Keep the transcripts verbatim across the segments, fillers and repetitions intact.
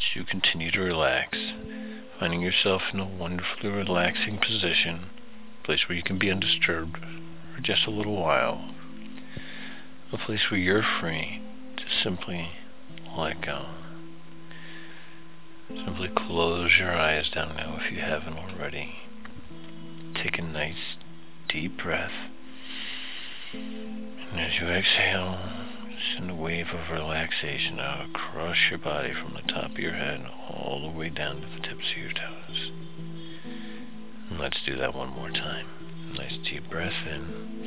as you continue to relax, finding yourself in a wonderfully relaxing position, a place where you can be undisturbed for just a little while, a place where you're free to simply let go. Simply close your eyes down now if you haven't already. Take a nice deep breath, and as you exhale, send a wave of relaxation out across your body from the top of your head all the way down to the tips of your toes. And let's do that one more time. Nice deep breath in,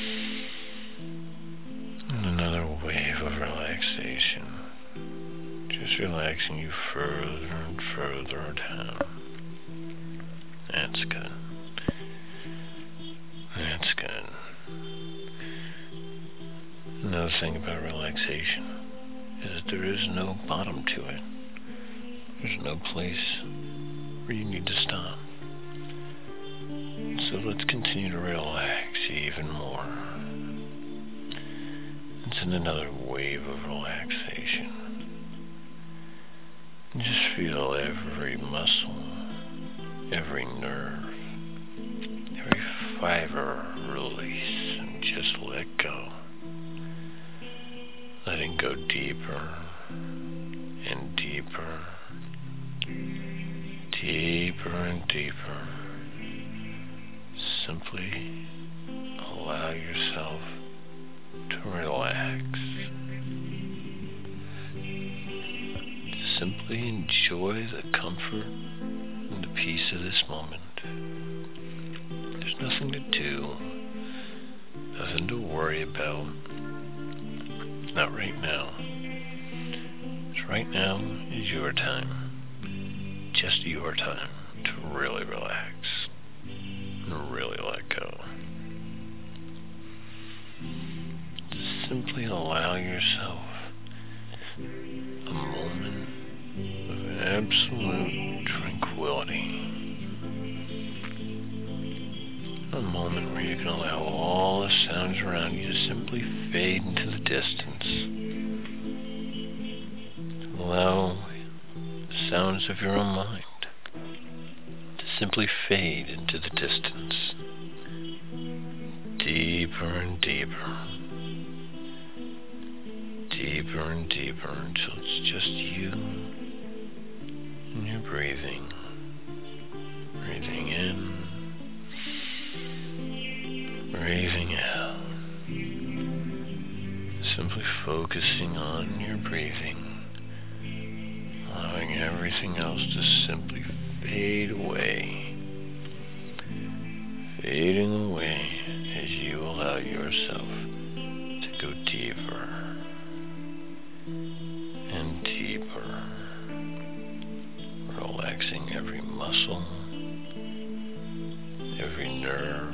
and another wave of relaxation, just relaxing you further and further down. That's good. That's good. Another thing about relaxation is that there is no bottom to it. There's no place where you need to stop. So let's continue to relax even more. And send another wave of relaxation. And just feel every muscle, every nerve, every fiber release and just let go. Letting go deeper and deeper, deeper and deeper. Simply allow yourself to relax. Simply enjoy the comfort and the peace of this moment. There's nothing to do, nothing to worry about. Not right now. Because right now is your time. Just your time to really relax and really let go. Just simply allow yourself a moment of absolute tranquility. A moment where you can allow all the sounds around you to simply fade into the distance. Allow the sounds of your own mind to simply fade into the distance. Deeper and deeper. Deeper and deeper until it's just you and your breathing. Breathing in. Breathing out. Simply focusing on your breathing, allowing everything else to simply fade away, fading away as you allow yourself to go deeper and deeper, relaxing every muscle, every nerve,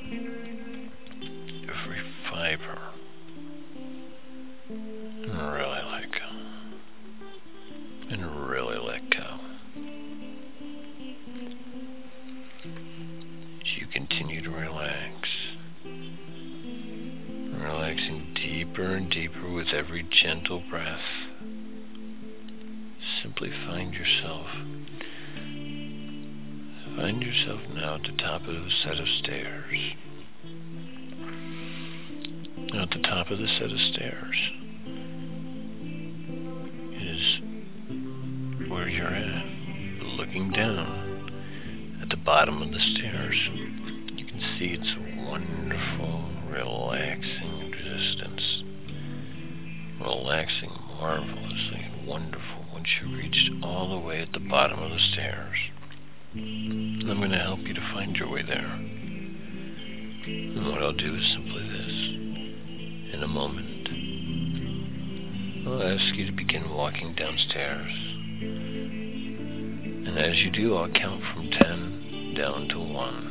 every fiber, and really let go, and really let go. As you continue to relax, relaxing deeper and deeper with every gentle breath, simply find yourself, find yourself now at the top of a set of stairs. Now at the top of the set of stairs is where you're at, looking down at the bottom of the stairs. You can see it's a wonderful, relaxing existence. Relaxing marvelously and wonderful once you reached all the way at the bottom of the stairs. And I'm going to help you to find your way there. And what I'll do is simply this. In a moment, I'll ask you to begin walking downstairs. And as you do, I'll count from ten down to one.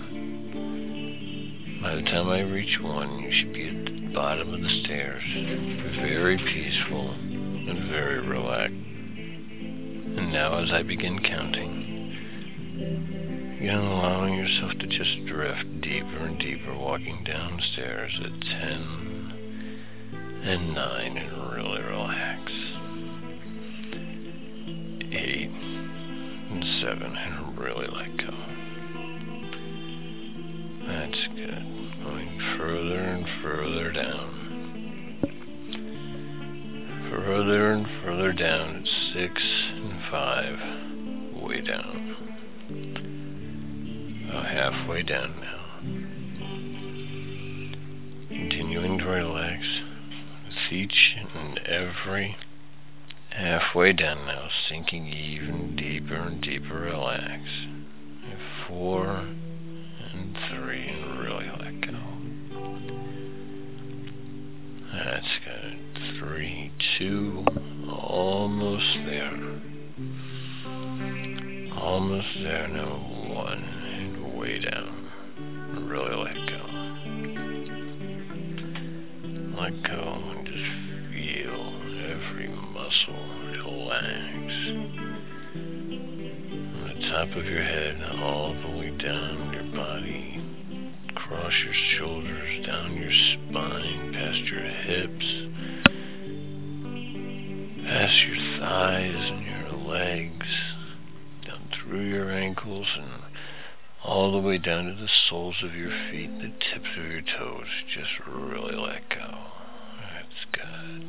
By the time I reach one, you should be at the bottom of the stairs, very peaceful and very relaxed. And now as I begin counting, again allowing yourself to just drift deeper and deeper, walking downstairs at ten and nine, and really relax. Eight. seven, and really let go. That's good. Going further and further down. Further and further down at six and five. Way down. About halfway down now. Continuing to relax with each and every halfway down now, sinking even deeper and deeper. Relax. Four and three, and really let go. That's good. Three, two, almost there. Almost there now. One, and way down. Really let go. Let go and just feel every muscle relax. From the top of your head all the way down your body, across your shoulders, down your spine, past your hips, past your thighs and your legs, down through your ankles, and all the way down to the soles of your feet, the tips of your toes. Just really let go. That's good.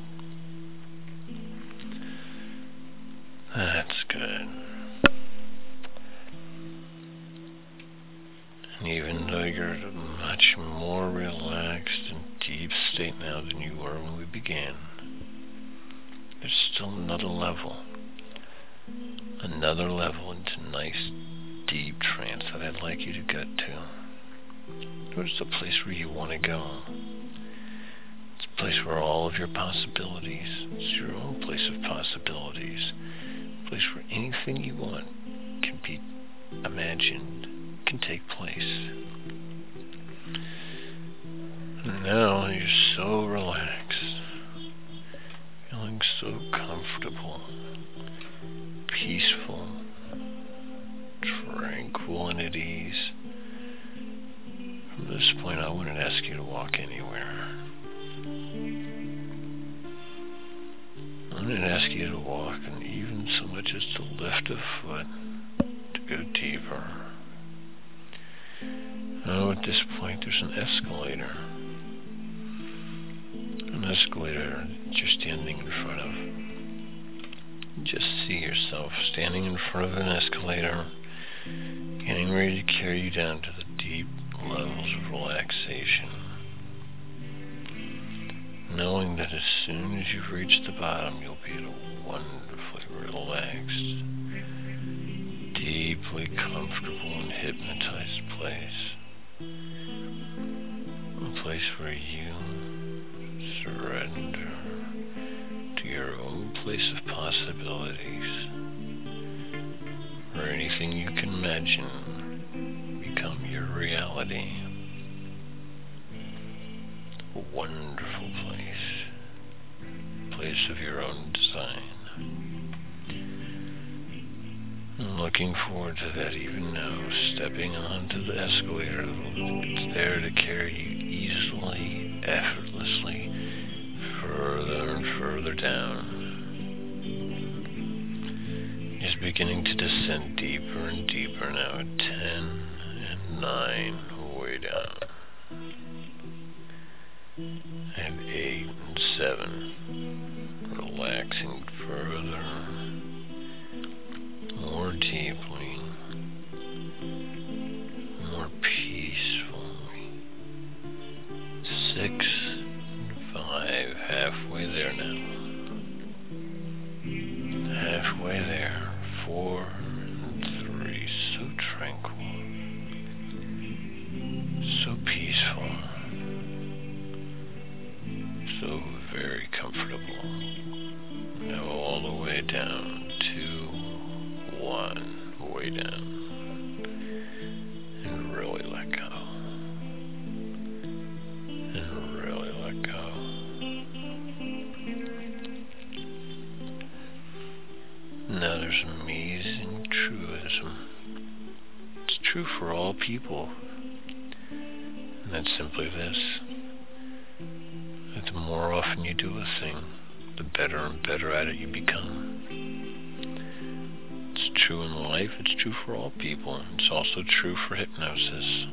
That's good. And even though you're in a much more relaxed and deep state now than you were when we began, there's still another level. Another level into nice, deep trance that I'd like you to get to. Where's the place where you want to go? It's a place where all of your possibilities, it's your own place of possibilities. A place where anything you want can be imagined, can take place. And now you're so relaxed, feeling so comfortable, peaceful, tranquil, and at ease. From this point, I wouldn't ask you to walk anywhere. I wouldn't ask you to walk, and even so much as to lift a foot to go deeper. Now, at this point, there's an escalator. An escalator that you're standing in front of. Just see yourself standing in front of an escalator, getting ready to carry you down to the deep levels of relaxation. Knowing that as soon as you've reached the bottom, you'll be in a wonderfully relaxed, deeply comfortable and hypnotized place. A place where you surrender to your own place of possibilities, where anything you can imagine become your reality. A wonderful place, place of your own design. I'm looking forward to that even now, stepping onto the escalator that's there to carry you easily, effortlessly, further and further down. Just beginning to descend deeper and deeper now at ten and nine, way down. And eight and seven, relaxing further, more deeply, more peacefully. Six and five, halfway there now. Halfway there. Four and three, so tranquil, so peaceful, so very comfortable. Now all the way down to one, way down, and really let go, and really let go. Now there's amazing truism. It's true for all people. And that's simply this. That the more often you do a thing, the better and better at it you become. It's true in life, it's true for all people. It's also true for hypnosis.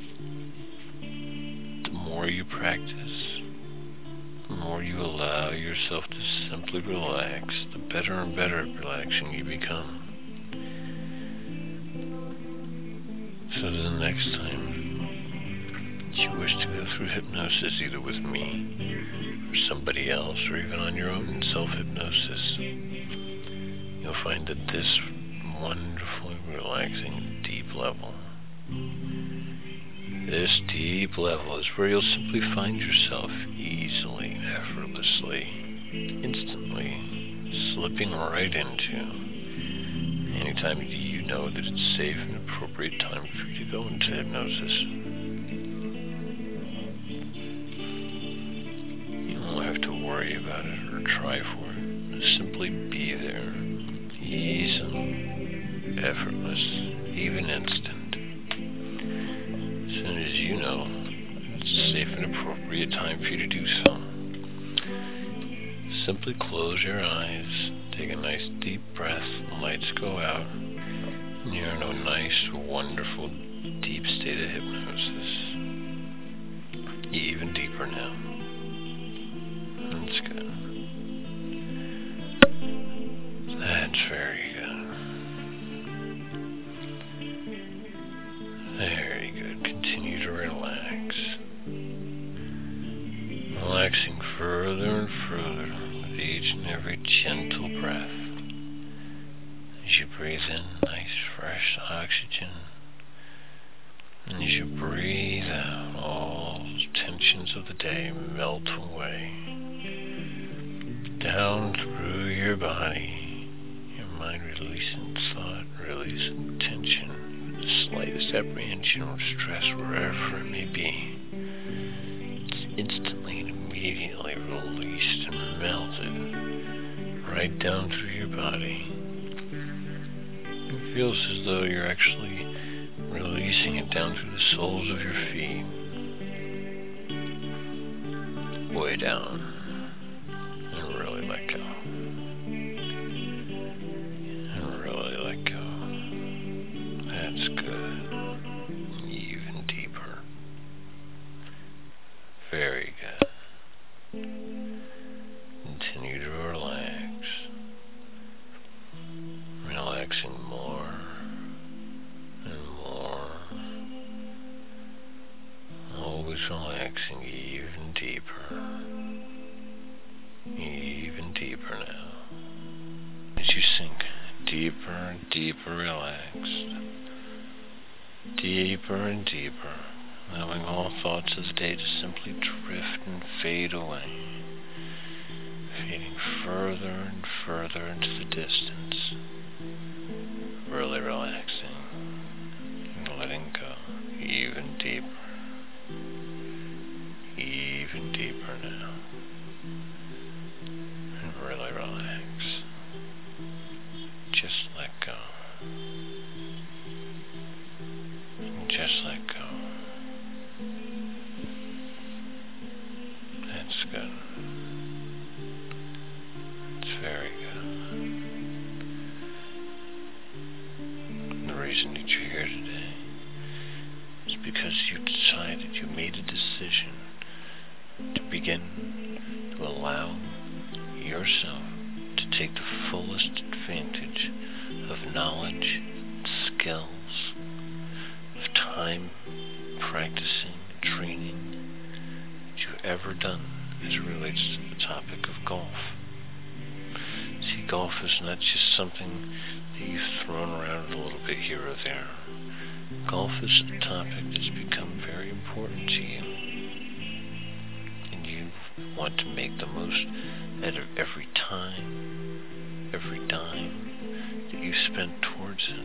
The more you practice, the more you allow yourself to simply relax, the better and better at relaxing you become. So the next time you wish to go through hypnosis, either with me or somebody else, or even on your own in self-hypnosis, you'll find that this wonderfully relaxing deep level, this deep level is where you'll simply find yourself easily, effortlessly, instantly slipping right into anytime you know that it's safe and appropriate time for you to go into hypnosis. You don't have to worry about it or try for it. Just simply be there, easy, effortless, even instant. As soon as you know it's a safe and appropriate time for you to do so, simply close your eyes, take a nice deep breath, the lights go out, and you're in a nice, wonderful, deep state of hypnosis. Even deeper now. That's good. That's very good. Very good. Continue to relax. Relaxing further and further with each and every gentle breath. As you breathe in nice fresh oxygen, and as you breathe out, all those tensions of the day melt away. Down through your body, your mind releasing thought, releasing tension, the slightest apprehension or stress, wherever it may be. It's instantly and immediately released and melted right down through your body. It feels as though you're actually releasing it down through the soles of your feet, way down, and really let go, and really let go. That's good. Even deeper. Very good. Continue to relax, relaxing more and more, always relaxing even deeper, even deeper now. As you sink deeper and deeper relaxed, deeper and deeper, allowing all thoughts of the day to simply drift and fade away, fading further and further into the distance, really relaxing and letting go even deeper, even deeper now, and really relax. Just let go. Just let go. That's good. It's very good. And the reason that you're here today is because you decided, you made a decision to begin to allow yourself to take the fullest advantage of knowledge, skills, of time, practicing, and training that you've ever done as it relates to the topic of golf. See, golf is not just something that you've thrown around a little bit here or there. Golf is a topic that's become very important to you, and you want to make the most out of every time, every dime that you spent towards it.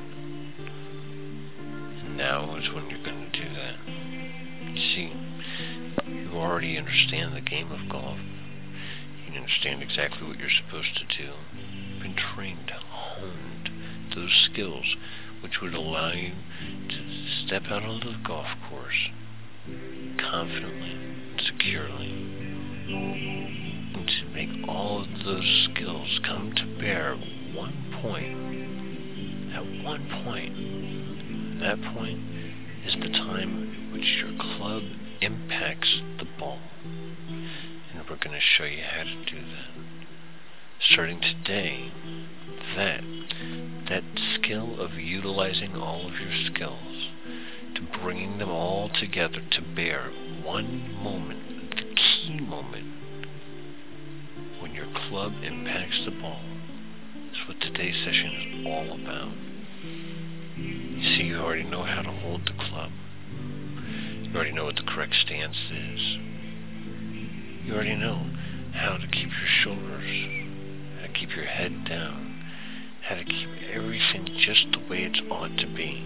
And now is when you're going to do that. You see, you already understand the game of golf. You understand exactly what you're supposed to do. You've been trained, honed those skills which would allow you to step out onto the golf course confidently and securely, and to make all of those skills come to bear at one point at one point. That point is the time at which your club impacts the ball. And we're going to show you how to do that. Starting today, that, that skill of utilizing all of your skills, to bringing them all together to bear one moment, the key moment, when your club impacts the ball, is what today's session is all about. You see, you already know how to hold the club. You already know what the correct stance is. You already know how to keep your shoulders, how to keep your head down, how to keep everything just the way it ought to be.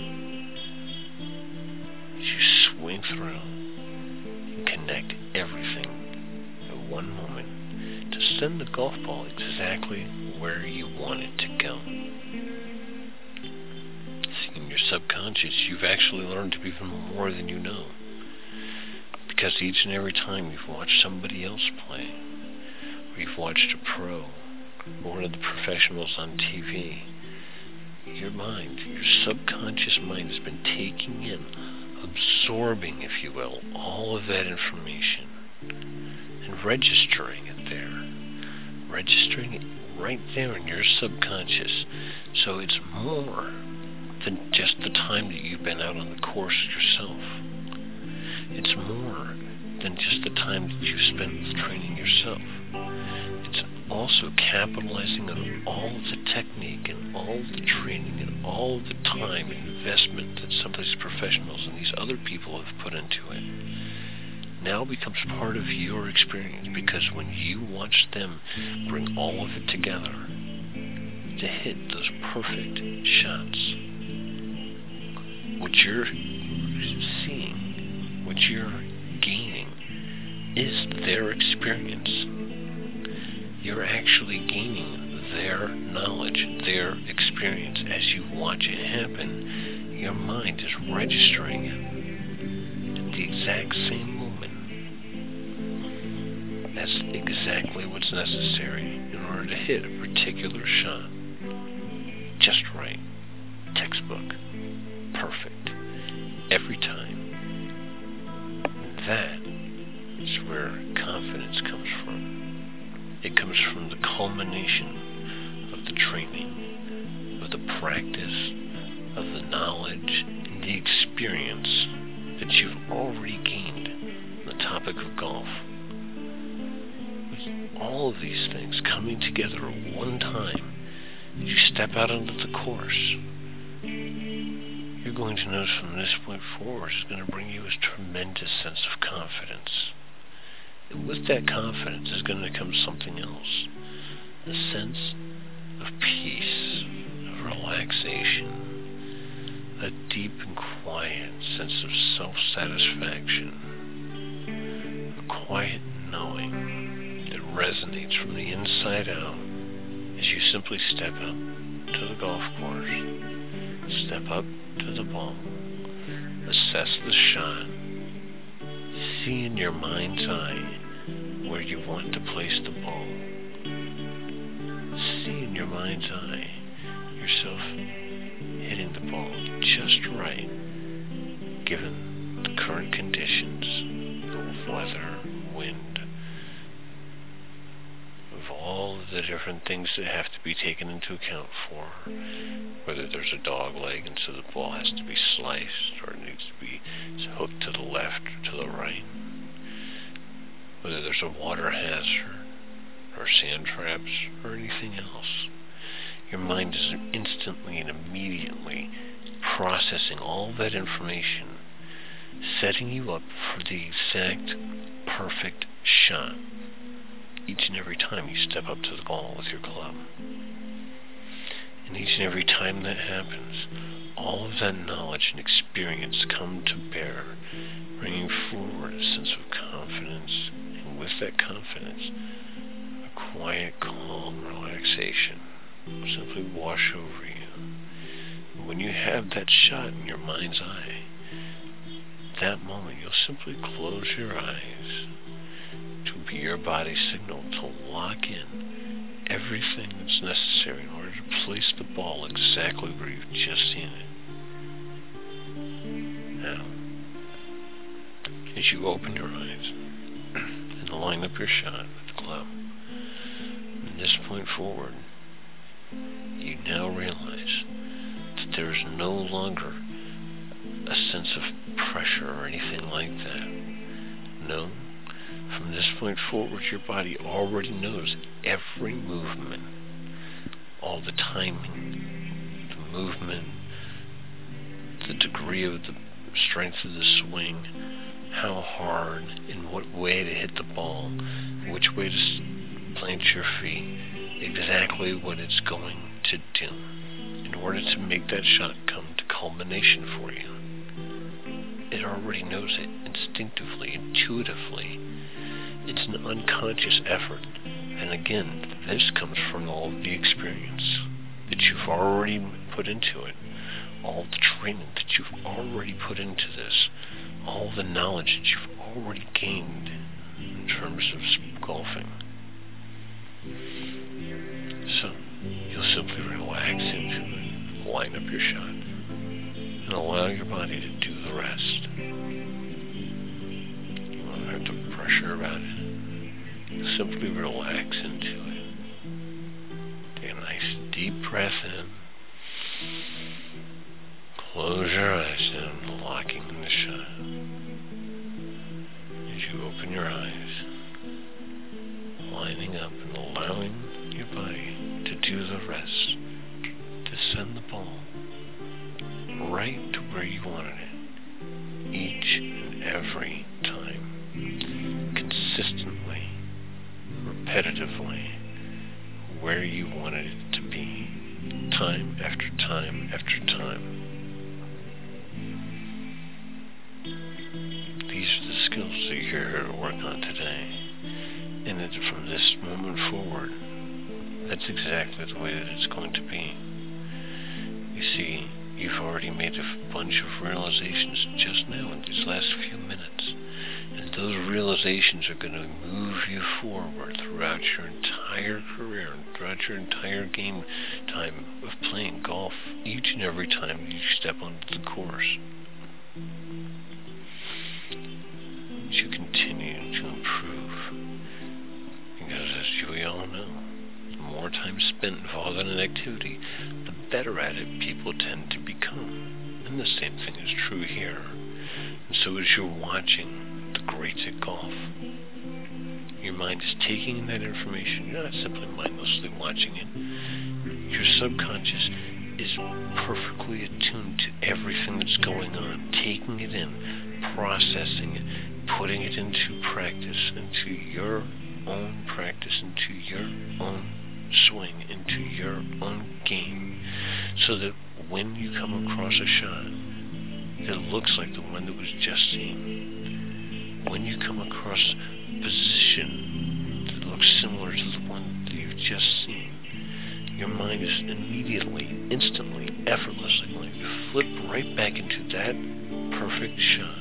As you swing through and connect everything at one moment to send the golf ball exactly where you want it to go. See, in your subconscious, you've actually learned to be even more than you know. Because each and every time you've watched somebody else play, or you've watched a pro, or one of the professionals on T V, your mind, your subconscious mind has been taking in, absorbing, if you will, all of that information and registering it there. Registering it right there in your subconscious. So it's more than just the time that you've been out on the course yourself. It's more than just the time that you've spent with training yourself. It's also capitalizing on all the technique and all the training and all the time and investment that some of these professionals and these other people have put into it. Now becomes part of your experience, because when you watch them bring all of it together to hit those perfect shots, what you're seeing, what you're gaining, is their experience. You're actually gaining their knowledge, their experience. As you watch it happen, your mind is registering it at the exact same moment. That's exactly what's necessary in order to hit a particular shot. Just right. Textbook. Perfect. Every time. That is where confidence comes from. It comes from the culmination of the training, of the practice, of the knowledge, and the experience that you've already gained on the topic of golf. With all of these things coming together at one time, as you step out onto the course, you're going to notice from this point forward is going to bring you a tremendous sense of confidence. And with that confidence is going to come something else. A sense of peace, of relaxation, a deep and quiet sense of self-satisfaction, a quiet knowing that resonates from the inside out as you simply step up to the golf course, step up to the ball, assess the shot, see in your mind's eye where you want to place the ball. See in your mind's eye yourself hitting the ball just right, given the current conditions, the weather, wind, of all of the different things that have to be taken into account for, whether there's a dog leg and so the ball has to be sliced or it needs to be hooked to the left or to the right, whether there's a water hazard or sand traps or anything else. Your mind is instantly and immediately processing all that information, setting you up for the exact perfect shot each and every time you step up to the ball with your club. And each and every time that happens, all of that knowledge and experience come to bear, bringing forward a sense of confidence, and with that confidence, a quiet, calm relaxation will simply wash over you. And when you have that shot in your mind's eye, that moment you'll simply close your eyes to be your body's signal to lock in everything that's necessary in order to place the ball exactly where you've just seen it. Now, as you open your eyes and line up your shot with the club, from this point forward, you now realize that there is no longer a sense of pressure or anything like that. No, from this point forward, your body already knows every movement, all the timing, the movement, the degree of the strength of the swing, how hard, in what way to hit the ball, which way to plant your feet, exactly what it's going to do in order to make that shot come to culmination for you. It already knows it instinctively, intuitively. It's an unconscious effort. And again, this comes from all of the experience that you've already put into it, all the training that you've already put into this, all the knowledge that you've already gained in terms of golfing. So, you'll simply relax into it, line up your shot, and allow your body to do the rest. You won't have to pressure about it. You'll simply relax into it. Take a nice deep breath in. Close your eyes down, locking in the shot. As you open your eyes, lining up and allowing your body to do the rest, to send the ball right to where you wanted it, each and every time, consistently, repetitively, where you wanted it to be, time after time after time. These are the skills that you're here to work on today. And that from this moment forward, that's exactly the way that it's going to be. You see, you've already made a bunch of realizations just now in these last few minutes. And those realizations are going to move you forward throughout your entire career, throughout your entire game time of playing golf, each and every time you step onto the course. As you continue to improve, because as we all know, the more time spent involved in an activity, the better at it people tend to become. And the same thing is true here. And so as you're watching the greats at golf, your mind is taking in that information. You're not simply mindlessly watching it. Your subconscious is perfectly attuned to everything that's going on, taking it in, processing it, putting it into practice, into your own practice, into your own swing, into your own game, so that when you come across a shot that looks like the one that was just seen, when you come across a position that looks similar to the one that you've just seen, your mind is immediately, instantly, effortlessly going to flip right back into that perfect shot.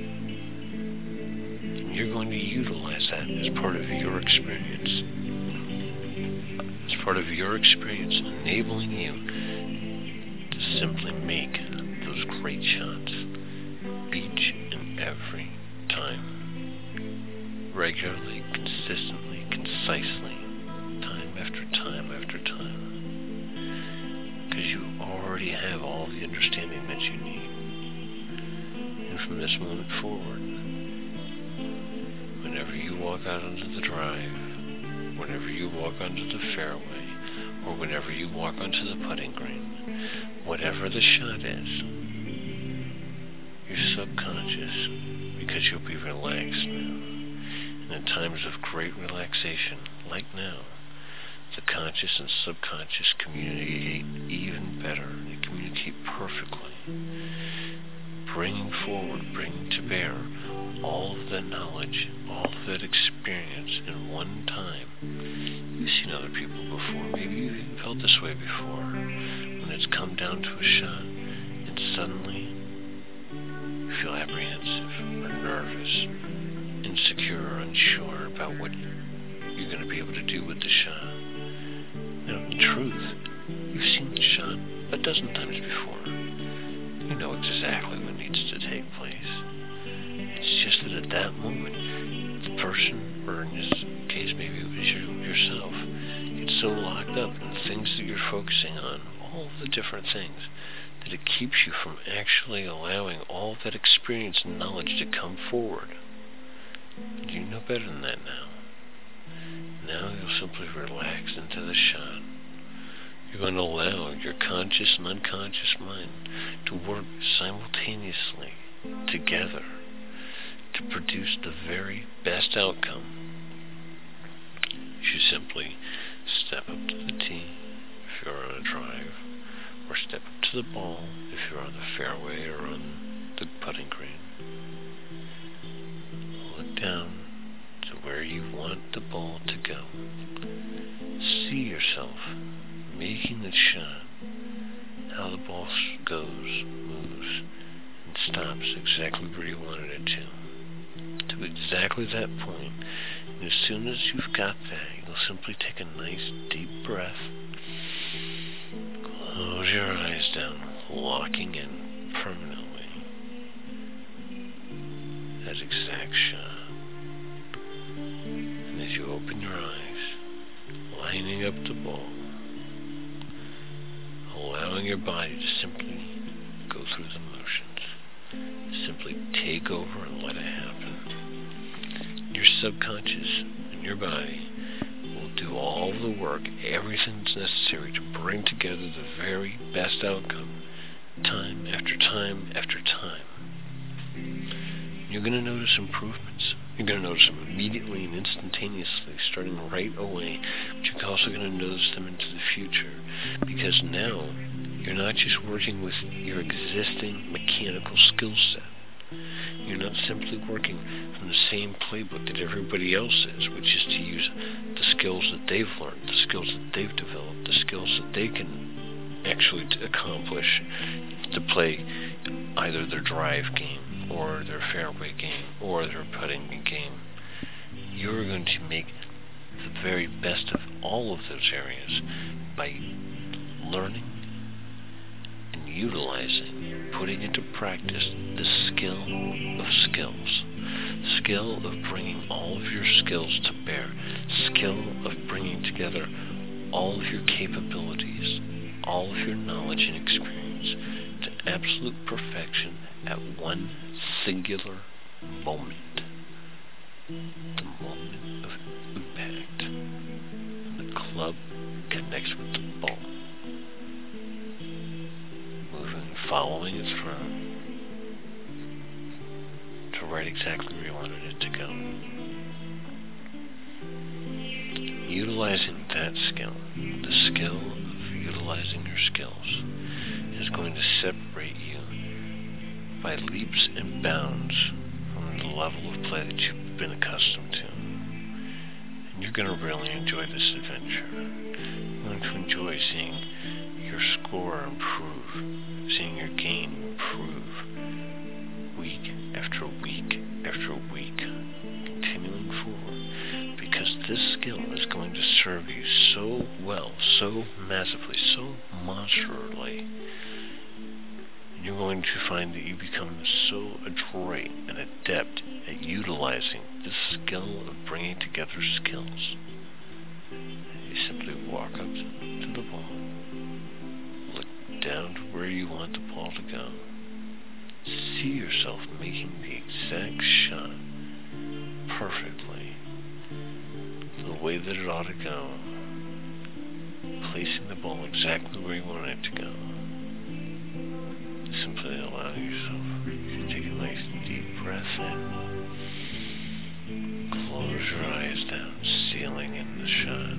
You're going to utilize that as part of your experience. As part of your experience, enabling you to simply make those great shots each and every time. Regularly, consistently, concisely, time after time after time. Because you already have all the understanding that you need. And from this moment forward, whenever you walk out onto the drive, whenever you walk onto the fairway, or whenever you walk onto the putting green, whatever the shot is, your subconscious, because you'll be relaxed now, and in times of great relaxation, like now, the conscious and subconscious communicate even better. They communicate perfectly, bringing forward, bringing to bear all of that knowledge, all of that experience in one time. You've seen other people before. Maybe you've even felt this way before. When it's come down to a shot, and suddenly you feel apprehensive or nervous, insecure or unsure about what you're going to be able to do with the shot. in truth, you've seen the shot a dozen times before. You know exactly what needs to take place. It's just that at that moment, the person, or in this case maybe it was you yourself, gets so locked up in the things that you're focusing on, all of the different things, that it keeps you from actually allowing all of that experience and knowledge to come forward. You know better than that now. Now you'll simply relax into the shot. You're going to allow your conscious and unconscious mind to work simultaneously together to produce the very best outcome. You simply step up to the tee if you're on a drive, or step up to the ball if you're on the fairway or on the putting green. Look down to where you want the ball to go. See yourself making the shot, how the ball goes, moves, and stops exactly where you wanted it to. To exactly that point. And as soon as you've got that, you'll simply take a nice deep breath. Close your eyes down, locking in permanently that exact shot. And as you open your eyes, lining up the ball, allowing your body to simply go through the motions, simply take over and let it happen. Your subconscious and your body will do all the work, everything that's necessary to bring together the very best outcome, time after time after time. You're going to notice improvements. You're going to notice them immediately and instantaneously, starting right away, but you're also going to notice them into the future, because now you're not just working with your existing mechanical skill set. You're not simply working from the same playbook that everybody else is, which is to use the skills that they've learned, the skills that they've developed, the skills that they can actually accomplish to play either their drive game or their fairway game or their putting game. You're going to make the very best of all of those areas by learning and utilizing, putting into practice the skill of skills. Skill of bringing all of your skills to bear. Skill of bringing together all of your capabilities, all of your knowledge and experience to absolute perfection at one singular moment. The moment of impact. And the club connects with the ball. Moving, following it through to right exactly where you wanted it to go. Utilizing that skill, the skill of utilizing your skills, is going to separate you by leaps and bounds from the level of play that you've been accustomed to. And you're going to really enjoy this adventure. You're going to enjoy seeing your score improve, seeing your game improve, week after week after week, continuing forward, because this skill is going to serve you so well, so massively, so monstrally. You're going to find that you become so adroit and adept at utilizing this skill of bringing together skills. You simply walk up to the ball, look down to where you want the ball to go, see yourself making the exact shot perfectly, the way that it ought to go, placing the ball exactly where you want it to go. Simply allow yourself to take a nice deep breath in, close your eyes down, sealing in the shot.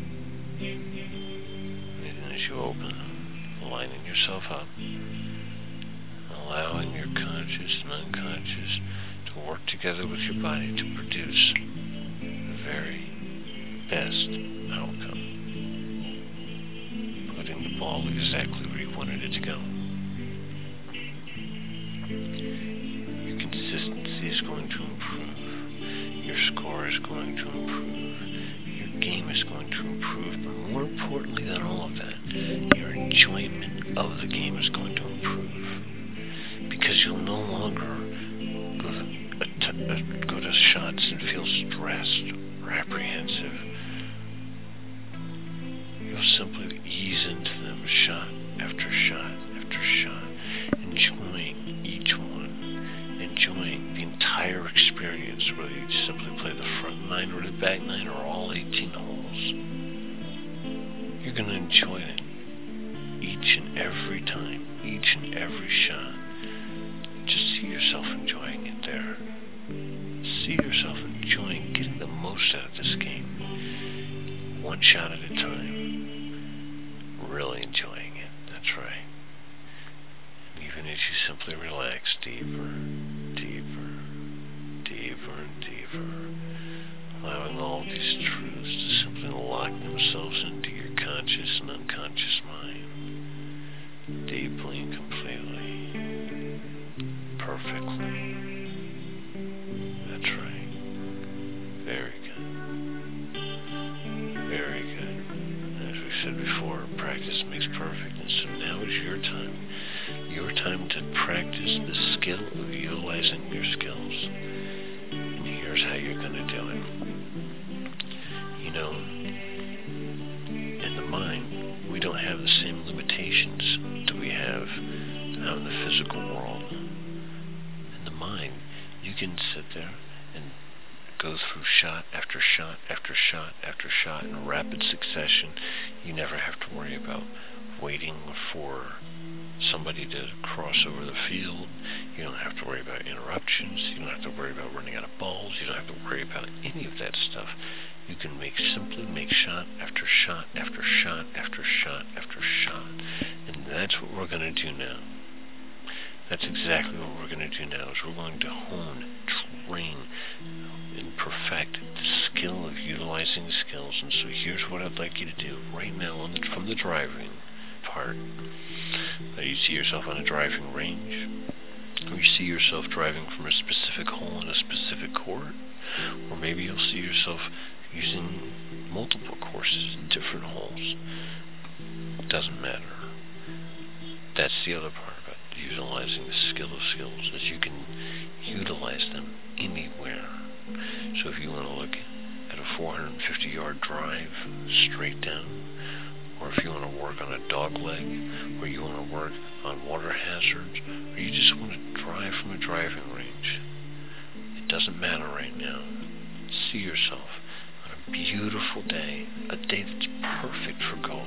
And as you open them, lining yourself up, allowing your conscious and unconscious to work together with your body to produce the very best outcome. Putting the ball exactly where you wanted it to go. Your consistency is going to improve. Your score is going to improve. Your game is going to improve. But more importantly, importantly than all of that, your enjoyment of the game is going to improve. Because you'll no longer go to, uh, go to shots and feel stressed or apprehensive. You'll simply ease into them shot after shot after shot, enjoying each one, enjoying the entire experience, whether you simply play the front nine or the back nine or all eighteen holes. You're going to enjoy it each and every time, each and every shot. Just see yourself enjoying it there. See yourself enjoying getting the most out of this game, one shot at a time. Really enjoying it. That's right. Even as you simply relax deeper, deeper, deeper and deeper, allowing all these truths to simply lock themselves into your conscious and unconscious mind, deeply and completely, perfectly. That's right. Very good. Very good. As we said before, practice makes perfect, and so now is your time. Your time to practice the skill of utilizing your skills. And here's how you're going to do it. You know, in the mind, we don't have the same limitations that we have out in the physical world. In the mind, you can sit there and go through shot after shot after shot after shot in rapid succession. You never have to worry about waiting for somebody to cross over the field. You don't have to worry about interruptions. You don't have to worry about running out of balls. You don't have to worry about any of that stuff. You can make simply make shot after shot after shot after shot after shot. And that's what we're going to do now. That's exactly what we're going to do now, is we're going to hone, train, and perfect the skill of utilizing the skills. And so here's what I'd like you to do right now on the, from the driving part. Uh, you see yourself on a driving range, or you see yourself driving from a specific hole in a specific court, or maybe you'll see yourself using multiple courses in different holes. Doesn't matter. That's the other part about utilizing the skill of skills, is you can utilize them anywhere. So if you want to look at a four hundred fifty yard drive straight down, or if you want to work on a dog leg, or you want to work on water hazards, or you just want to drive from a driving range, it doesn't matter right now. See yourself on a beautiful day, a day that's perfect for golf.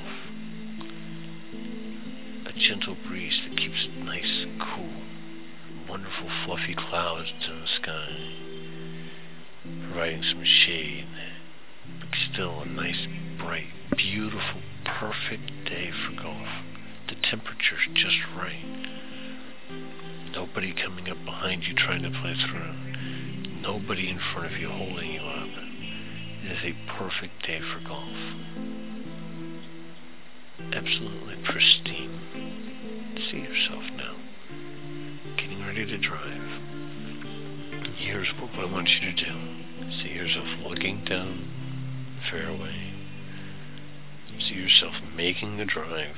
A gentle breeze that keeps it nice and cool. Wonderful fluffy clouds in the sky, providing some shade, but still a nice, bright, beautiful, perfect day for golf. The temperature's just right. Nobody coming up behind you trying to play through. Nobody in front of you holding you up. It is a perfect day for golf. Absolutely pristine. See yourself now, getting ready to drive. Here's what I want you to do. See yourself looking down the fairway. See yourself making the drive.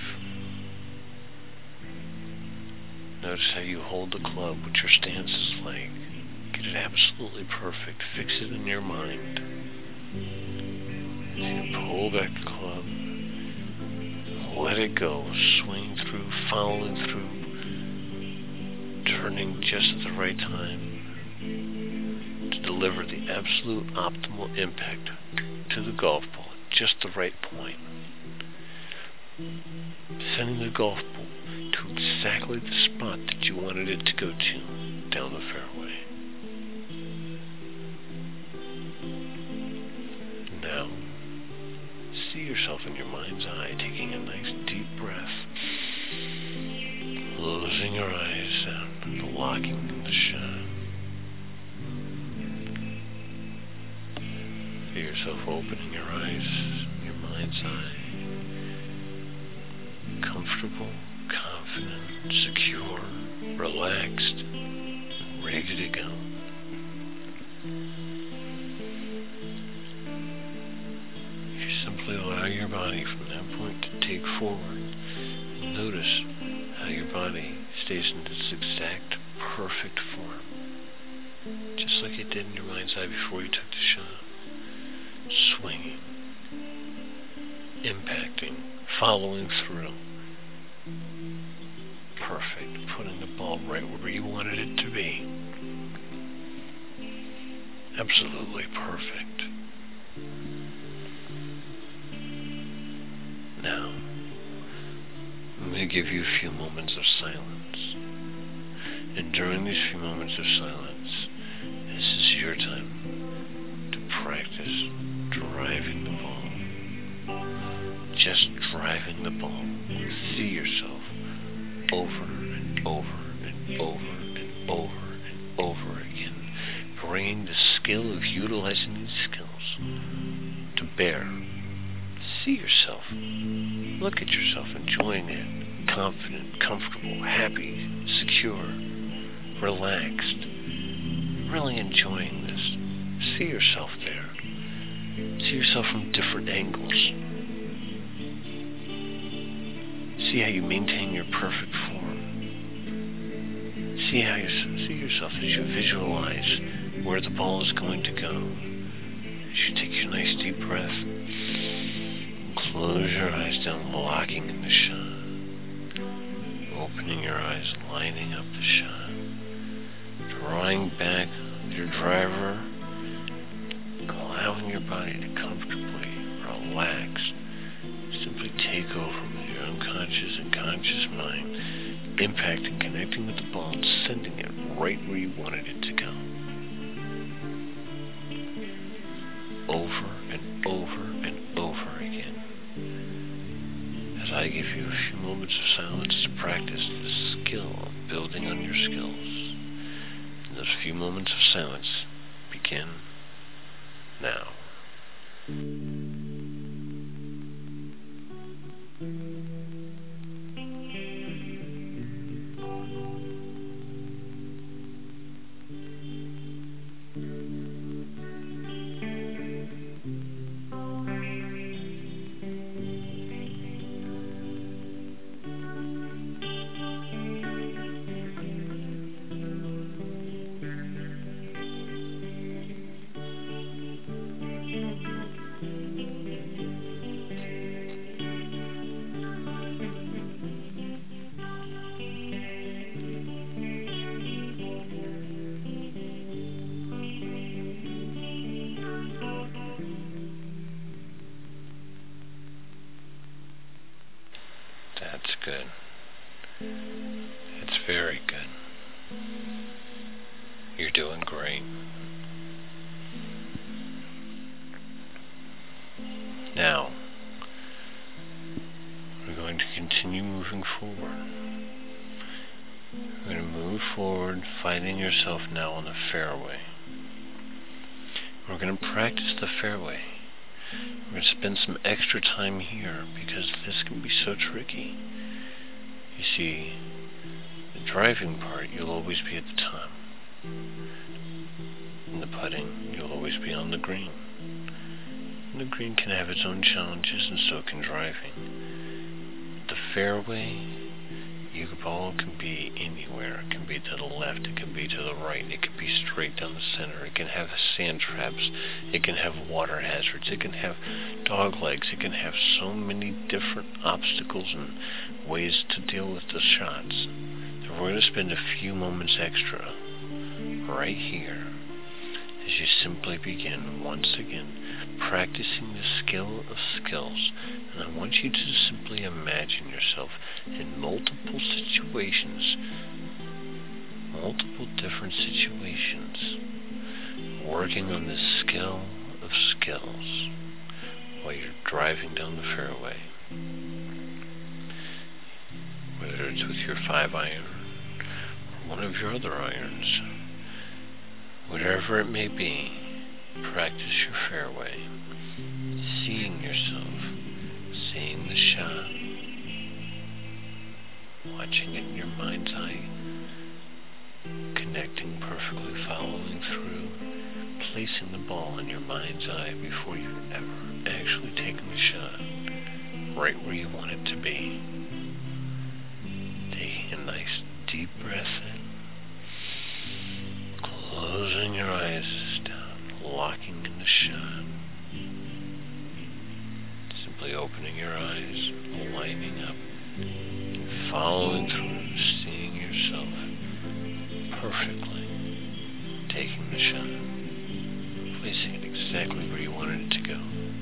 Notice how you hold the club, what your stance is like. Get it absolutely perfect. Fix it in your mind. As you pull back the club, let it go, swing through, following through, turning just at the right time to deliver the absolute optimal impact to the golf ball at just the right point. Sending the golf ball to exactly the spot that you wanted it to go to down the fairway. Now, see yourself in your mind's eye taking a nice deep breath, closing your eyes and locking in the shot. See yourself opening your eyes, your mind's eye, comfortable, confident, secure, relaxed, and ready to go. Simply allow your body from that point take forward. And notice how your body stays in this exact perfect form, just like it did in your mind's eye before you took the shot. Swinging, impacting, following through. Perfect. Putting the ball right where you wanted it to be. Absolutely perfect. Now, I'm going to give you a few moments of silence. And during these few moments of silence, this is your time to practice driving the ball. Just driving the ball. See yourself over and over and over and over and over again, bringing the skill of utilizing these skills to bear. See yourself. Look at yourself enjoying it. Confident, comfortable, happy, secure, relaxed. Really enjoying this. See yourself there. See yourself from different angles. See how you maintain your perfect form. See how you see yourself as you visualize where the ball is going to go. As you take your nice deep breath, and close your eyes down, locking in the shot. Opening your eyes, lining up the shot. Drawing back your driver, allowing your body to comfortably relax. Simply take over with your unconscious and conscious mind, impacting, connecting with the ball, and sending it right where you wanted it to go. Over and over and over again. As I give you a few moments of silence to practice the skill of building on your skills. And those few moments of silence begin now. That's good. It's very good. You're doing great. Now, we're going to continue moving forward. We're going to move forward, finding yourself now on the fairway. We're going to practice the fairway. We're going to spend some extra time here because this can be so tricky. You see, the driving part, you'll always be at the top. In the putting, you'll always be on the green. And the green can have its own challenges, and so can driving. The fairway, your ball can be anywhere. It can be to the left, it can be to the right, it can be straight down the center, it can have sand traps, it can have water hazards, it can have dog legs, it can have so many different obstacles and ways to deal with the shots. So we're going to spend a few moments extra right here as you simply begin once again practicing the skill of skills. And I want you to simply imagine yourself in multiple situations, multiple different situations, working on this skill of skills while you're driving down the fairway. Whether it's with your five iron or one of your other irons, whatever it may be, practice your fairway, seeing yourself, seeing the shot, watching it in your mind's eye, connecting perfectly, following through, placing the ball in your mind's eye before you've ever actually taken the shot, right where you want it to be. Taking a nice deep breath in, closing your eyes down, locking in the shot. Simply opening your eyes, lining up, and following through, seeing yourself perfectly taking the shot, placing it exactly where you wanted it to go.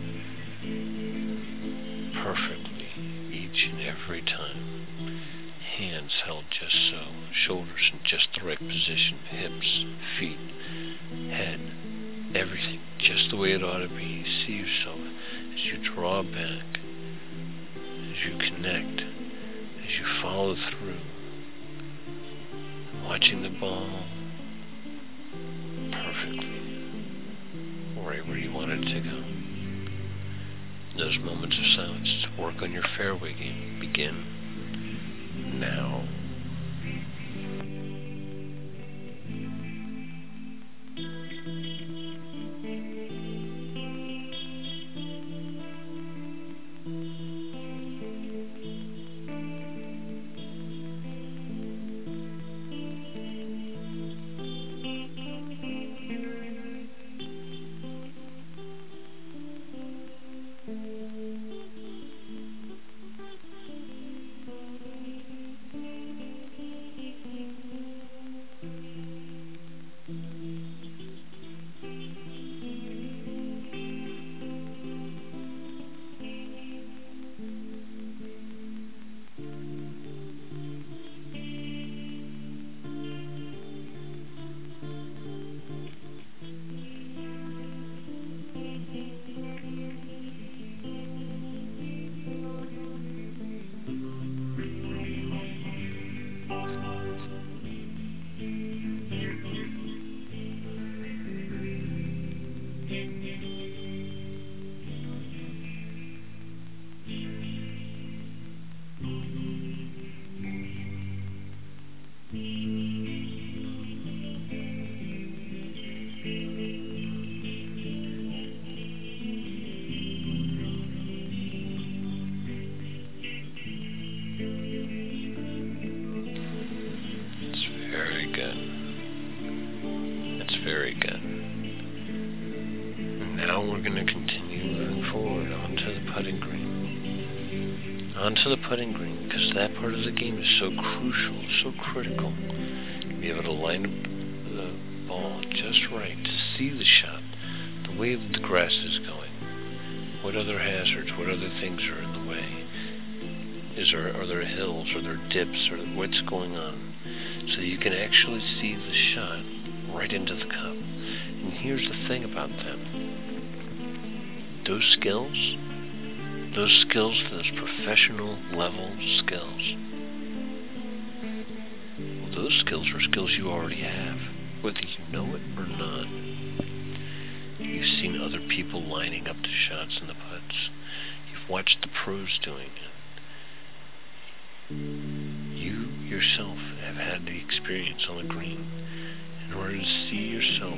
Perfectly, each and every time. Hands held just so, shoulders in just the right position, hips, feet, head, everything just the way it ought to be. See yourself as you draw back, as you connect, as you follow through, watching the ball perfectly, right where you want it to go. Those moments of silence to work on your fairway game begin now. Very good. Now we're going to continue moving forward onto the putting green. Onto the putting green, because that part of the game is so crucial, so critical. To be able to line up the ball just right, to see the shot, the way that the grass is going, what other hazards, what other things are in the way. Is there, are there hills, are there dips, or what's going on? So you can actually see the shot right into the cup. And here's the thing about them. Those skills, those skills, those professional level skills, well, those skills are skills you already have, whether you know it or not. You've seen other people lining up the shots and the putts. You've watched the pros doing it. You yourself have had the experience on the green in order to see yourself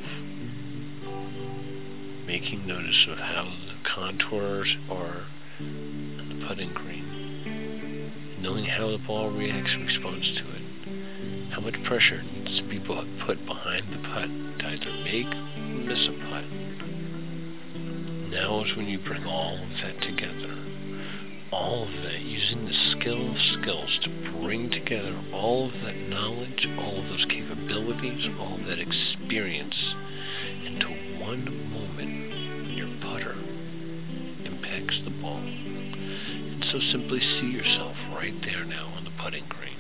making notice of how the contours are on the putting green, knowing how the ball reacts and responds to it, how much pressure needs to be put behind the putt to either make or miss a putt. Now is when you bring all of that together, all of that, using the skill of skills to bring together all of that knowledge, all of those capabilities, all of that experience into one moment when your putter impacts the ball. And so simply see yourself right there now on the putting green.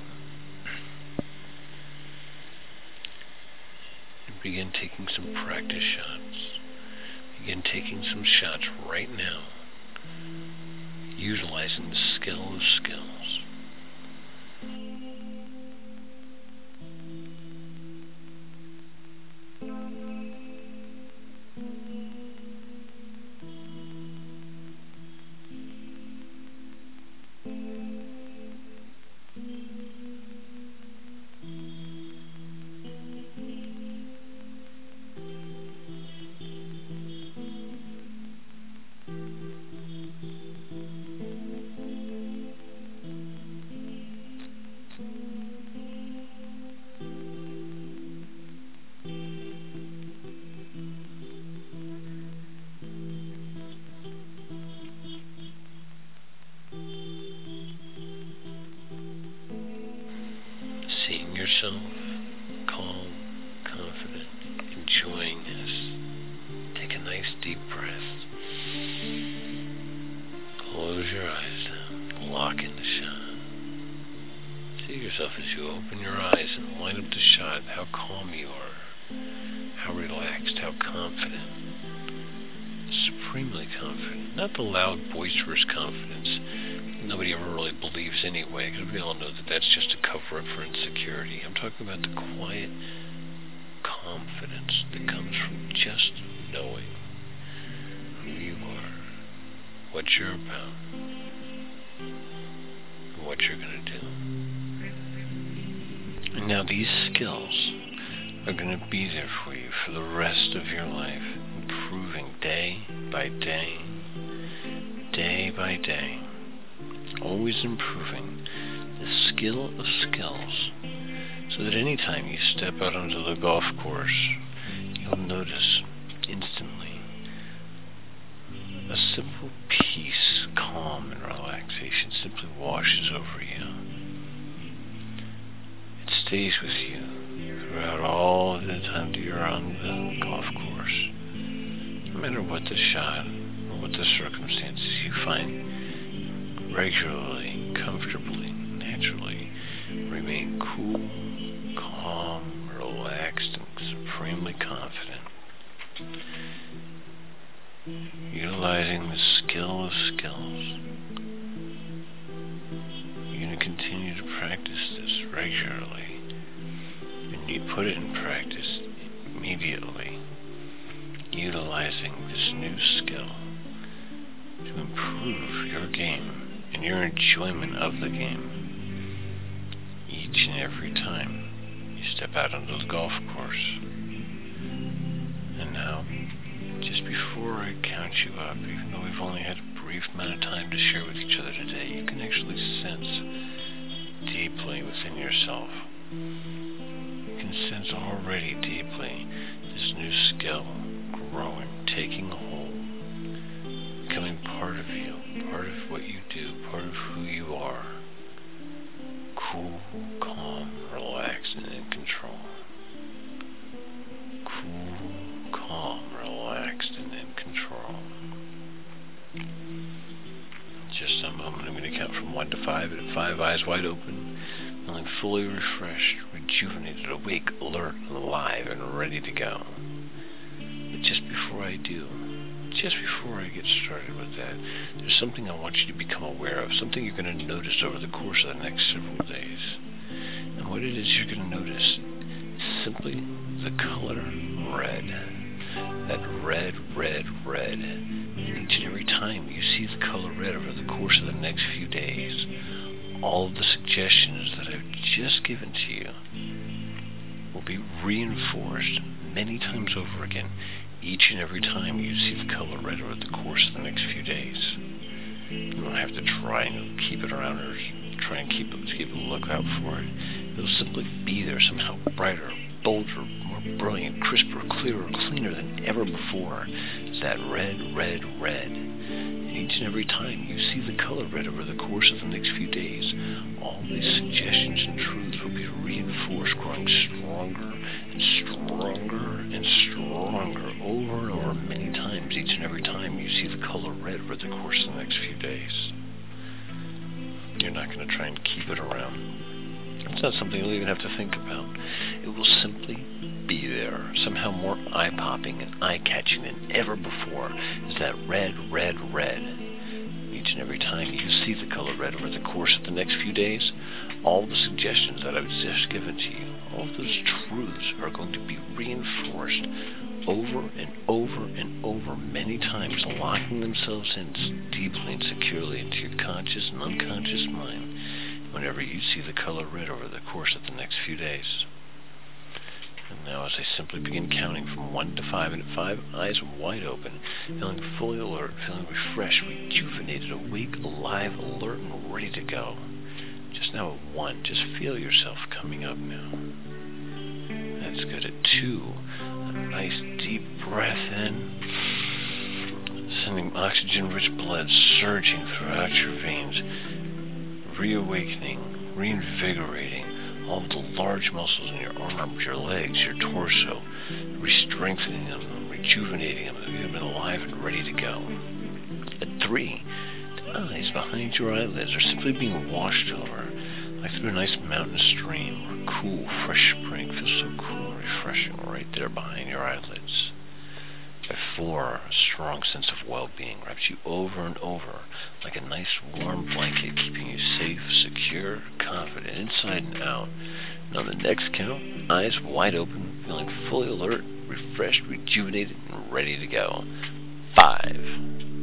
And begin taking some practice shots. Begin taking some shots right now, utilizing the skill of skills. Seeing yourself calm, confident, enjoying this. Take a nice deep breath. Close your eyes down. Lock in the shot. See yourself as you open your eyes and line up the shot, how calm you are, how relaxed, how confident. Supremely confident. Not the loud, boisterous confidence nobody ever really believes anyway, because we all know that that's just a cover-up for insecurity. I'm talking about the quiet confidence that comes from just knowing who you are, what you're about, and what you're going to do. And now these skills are going to be there for you for the rest of your life, improving day by day, day by day, always improving the skill of skills, so that anytime you step out onto the golf course, you'll notice instantly a simple peace, calm, and relaxation simply washes over you. It stays with you throughout all the time that you're on the golf course. No matter what the shot or what the circumstances, you find regularly, comfortably, naturally remain cool, calm, relaxed, and supremely confident. Utilizing the skill of skills, you're going to continue to practice this regularly, and you put it in practice immediately, utilizing this new skill to improve your game and your enjoyment of the game each and every time you step out onto the golf course. And now, just before I count you up, even though we've only had a brief amount of time to share with each other today, you can actually sense deeply within yourself. You can sense already deeply this new skill growing, taking hold, becoming part of you, part of what you do, part of who you are. Cool, calm, relaxed, and in control. Cool, calm, relaxed, and in control. Just a moment, I'm going to count from one to five, and at five, eyes wide open, feeling fully refreshed, rejuvenated, awake, alert, alive, and ready to go. But just before I do, just before I get started with that, there's something I want you to become aware of, something you're going to notice over the course of the next several days. And what it is you're going to notice is simply the color red. That red, red, red. And each and every time you see the color red over the course of the next few days, all of the suggestions that I've just given to you will be reinforced many times over again, each and every time you see the color red over the course of the next few days. You don't have to try and keep it around or try and keep it, keep a lookout for it. It'll simply be there somehow, brighter, bolder, more brilliant, crisper, clearer, cleaner than ever before. It's that red, red, red. And each and every time you see the color red over the course of the next few days, all these suggestions and truths will be reinforced, growing stronger and stronger and stronger over and over many times each and every time you see the color red over the course of the next few days. You're not going to try and keep it around. It's not something you'll even have to think about. It will simply be there, somehow more eye-popping and eye-catching than ever before. It's that red, red, red. Each and every time you see the color red over the course of the next few days, all the suggestions that I've just given to you, all those truths are going to be reinforced over and over and over many times, locking themselves in deeply and securely into your conscious and unconscious mind whenever you see the color red over the course of the next few days. And now as I simply begin counting from one to five, and at five, eyes wide open, feeling fully alert, feeling refreshed, rejuvenated, awake, alive, alert, and ready to go. Just now at one, just feel yourself coming up now. That's good. At two, a nice deep breath in, sending oxygen-rich blood surging throughout your veins, reawakening, reinvigorating, all of the large muscles in your arms, your legs, your torso, re-strengthening them, rejuvenating them, making them alive and ready to go. At three, the eyes behind your eyelids are simply being washed over, like through a nice mountain stream or a cool, fresh spring. It feels so cool and refreshing right there behind your eyelids. At four, a strong sense of well-being wraps you over and over like a nice warm blanket, keeping you safe, secure, confident, inside and out. And on the next count, eyes wide open, feeling fully alert, refreshed, rejuvenated, and ready to go. Five.